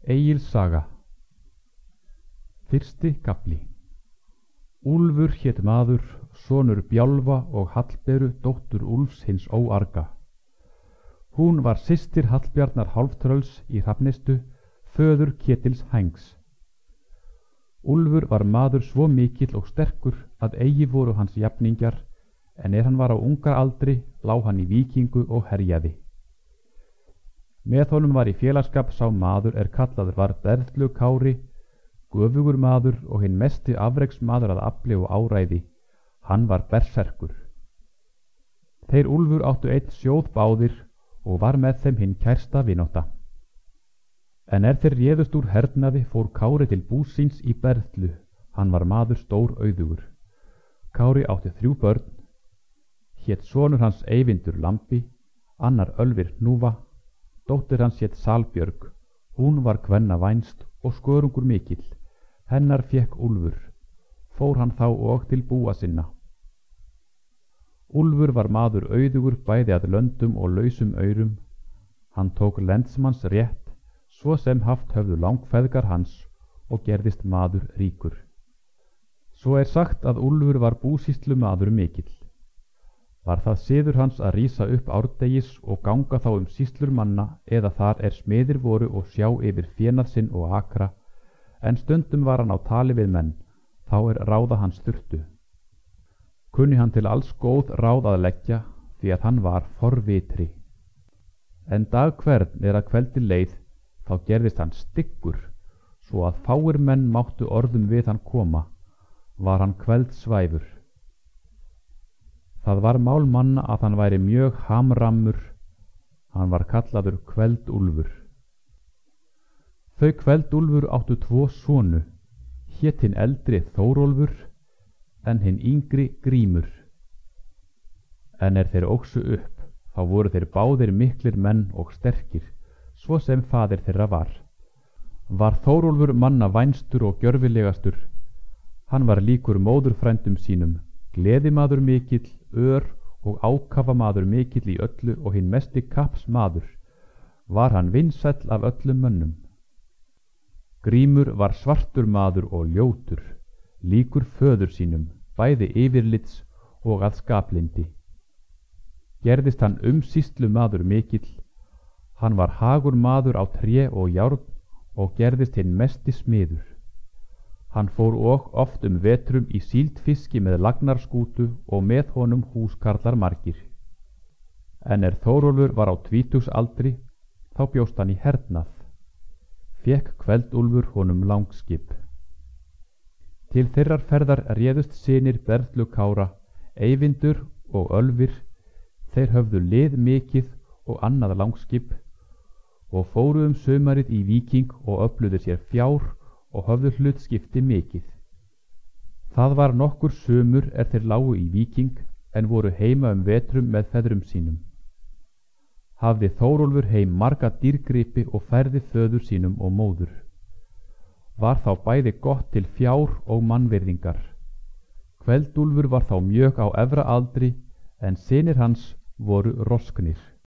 Egils saga. Fyrsti kafli. Úlfur hét maður, sonur Bjálfa og Hallberu, dóttur Úlfs hins óarga. Hún var systir Hallbjarnar hálftrölls í Hrafnistu, föður Ketils hængs. Úlfur var maður svo mikill og sterkur að eigi voru hans jafningjar, en hann var á ungar aldri, lá hann í víkingu og herjaði. Með honum var í félagsskap sá maður kallaður var Berðlu Kári, göfugur maður og hinn mesti afreksmaður að afli og áræði. Hann var berserkur. Þeir Úlfur áttu einn sjóð báðir og var með þeim hinn kærsta vinátta. En þeir réðust úr hernaði fór Kári til bús síns í Berðlu. Hann var maður stór auðugur. Kári átti 3 börn. Hét sonur hans Eyvindur Lambi, annar Ölvir Hnúfa, dóttir hans hét Salbjörg. Hún var kvenna vænst og skörungur mikill. Hennar fékk Úlfur. Fór hann þá og til búa sinna. Úlfur var maður auðugur bæði að löndum og lausum aurum. Hann tók lendsmanns rétt, svo sem haft höfðu langfeðgar hans, og gerðist maður ríkur. Svo sagt að Úlfur var búsýslu maður mikill. Var það siður hans að rísa upp árdegis og ganga þá sýslur manna eða þar smiðir voru og sjá yfir fénað sinn og akra, en stundum var hann á tali við menn, þá ráða hans þurftu. Kunni hann til alls góð ráð að leggja, því að hann var forvitri. En dag hvern að kveldi leið, þá gerðist hann styggur, svo að fáir menn máttu orðum við hann koma, var hann kveldsvæfur. Það var mál manna að hann væri mjög hamrammur, hann var kallaður Kveldúlfur. Þau Kveldúlfur áttu 2 sonu, hét hinn eldri Þórólfur, en hinn yngri Grímur. En þeir óxu upp, þá voru þeir báðir miklir menn og sterkir, svo sem faðir þeirra var. Var Þórólfur manna vænstur og gjörvilegastur, hann var líkur móðurfrændum sínum, gleðimaður mikill, ör og ákafamaður mikill í öllu og hinn mesti kappsmaður, var hann vinsæll af öllum mönnum. Grímur var svartur maður og ljótur, líkur föður sínum, bæði yfirlits og að skaplindi. Gerðist hann umsýslu maður mikill, hann var hagur maður á tré og járn og gerðist hinn mesti smiður. Hann fór og oft vetrum í síldfiski með lagnarskútu og með honum húskarlar margir. En Þórólfur var á 20-aldri, þá bjóst hann í hernað. Fékk Kveldúlfur honum langskip. Til þeirrar ferðar réðust synir Berðlu Kára, Eyvindur og Ölvir, þeir höfðu lið mikið og annað langskip, og fóru sumarið í víking og öfluðu sér fjár og höfðu hlutskipti mikið. Það var nokkur sumur þeir lágu í víking, en voru heima vetrum með feðrum sínum. Hafði Þórólfur heim marga dýrgripi og færði föður sínum og móður. Var þá bæði gott til fjár og mannvirðingar. Kveldúlfur var þá mjög á efra aldri, en synir hans voru rosknir.